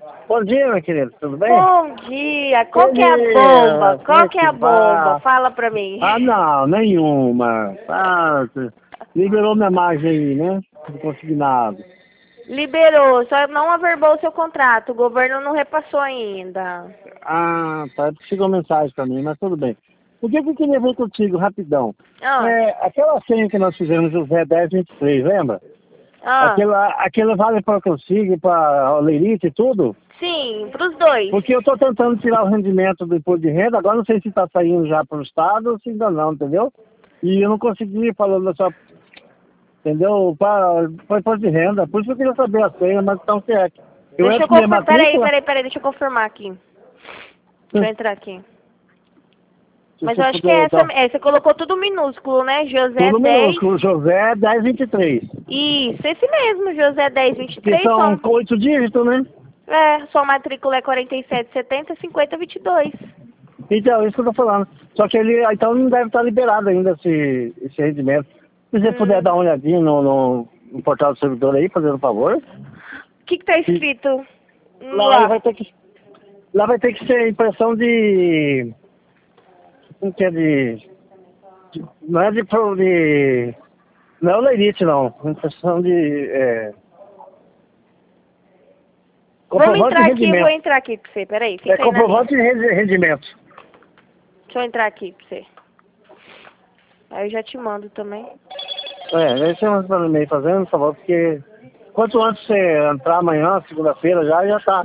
Bom dia, meu querido, tudo bem? Bom dia. Qual que é a Bom dia, bomba? como Qual é que é a que bomba? tá? Fala pra mim. Ah, não, nenhuma. Ah, liberou minha margem aí, né? Não consegui nada. Liberou, só não averbou o seu contrato. O governo não repassou ainda. Ah, tá. Chegou mensagem pra mim, mas tudo bem. O que eu queria ver contigo, rapidão? Ah, É, aquela senha que nós fizemos, José 1023, lembra? ah. Aquela vale para consigo, para leirite e tudo? Sim, pros dois. Porque eu estou tentando tirar o rendimento do imposto de renda, agora não sei se está saindo já para o Estado ou se ainda não, entendeu? E eu não consegui falando da sua, entendeu? Para imposto de renda, por isso eu queria saber a senha, mas então que é. Eu Deixa eu entro com minha confirmar. matrícula, Peraí, deixa eu confirmar aqui. Deixa eu entrar aqui. se Mas você eu acho que é puder, essa. então, Você colocou tudo minúsculo, né? José tudo 10. minúsculo, José 1023. Isso, esse mesmo, José Que 1023, são só. 8 dígitos, né? É, sua matrícula é 4770 5022. Então, isso que eu tô falando. Só que ele, então não deve estar liberado ainda esse rendimento. Se você puder dar Hum. uma olhadinha no portal do servidor aí, fazendo um favor. O que tá E escrito lá lá? vai ter que, lá vai ter que ser impressão de, como que é não é não é o leirite não, impressão de, Vamos comprovante de entrar aqui, eu vou rendimento. entrar aqui pra você. Peraí, É fica aí na linha. comprovante de rendimento. Deixa eu entrar aqui pra você. Aí eu já te mando também. Aí você manda para e-mail fazendo, por favor, porque quanto antes você entrar amanhã, segunda-feira, já tá.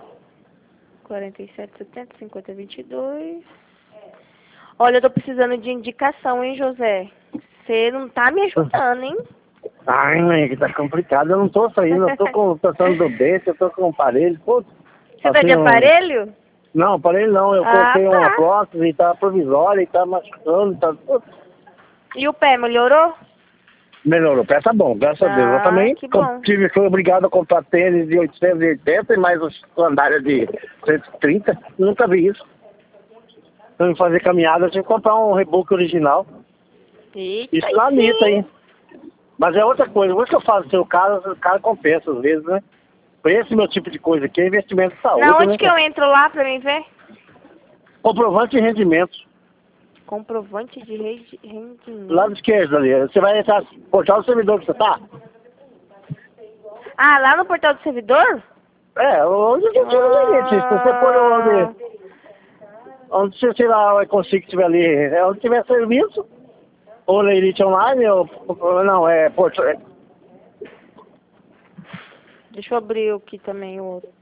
4770 5022. Olha, eu tô precisando de indicação, hein, José? Você não tá me ajudando, hein? Ai, mãe, que tá complicado, eu não tô saindo, eu tô pensando do dente, eu tô com um aparelho, putz, Você tá de assim, aparelho? não, aparelho não, eu Ah, coloquei uma tá. prótese e tá provisória e tá machucando, tá, putz, E o pé melhorou? melhorou, o pé tá bom, graças a Deus. Eu Ah, também que bom. fui obrigado a comprar tênis de 880 e mais os sandálias de 130, nunca vi isso. Pra eu fazer caminhada, eu tinha que comprar um reboque original, Eita, isso aí na Anitta, sim. hein. Mas é outra coisa, depois que eu faço o cara compensa às vezes, né? Pra esse meu tipo de coisa aqui é investimento de Na saúde, onde né? que eu entro lá pra mim ver? Comprovante de rendimento. Comprovante de Lado rendimento. esquerdo ali. Você vai entrar no portal do servidor que você tá? Ah, lá no portal do servidor? É, onde que tira o limite? Se você for Ah, onde você tirar o consigo que tiver ali, é onde tiver serviço, ou Leirite Online, ou não, deixa eu abrir aqui também o outro.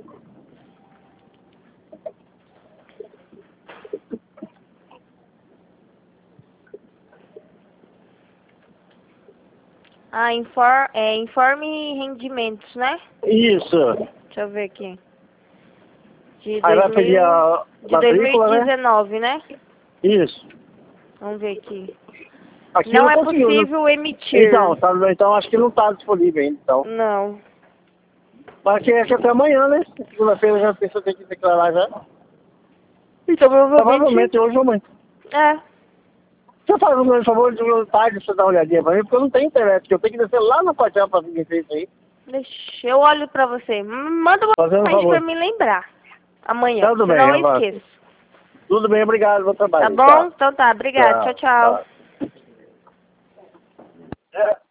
Ah, informe rendimentos, né? Isso. Deixa eu ver aqui. De Aí vai pedir 2000, a de matrícula, né? 2019, né? Isso. Vamos ver aqui. Aqui Não não é conseguiu, né? possível emitir. Então acho que não tá disponível ainda, então. Não. Mas que é até amanhã, né? Segunda-feira já pensa ter que declarar já. Então provavelmente. Provavelmente hoje ou amanhã. É. Você faz um grande favor de tarde você dar uma olhadinha pra mim, porque eu não tenho internet, que eu tenho que descer lá no quartel pra ver isso aí. Deixa eu olho pra você. Manda uma Fazendo um mensagem pra favor. me lembrar. Amanhã. Tudo bem, Senão eu Evandro. esqueço. Tudo bem, obrigado, bom Tá trabalho. bom? Tchau. Então tá. Obrigada. Tchau, Tchau. tchau. Tchau.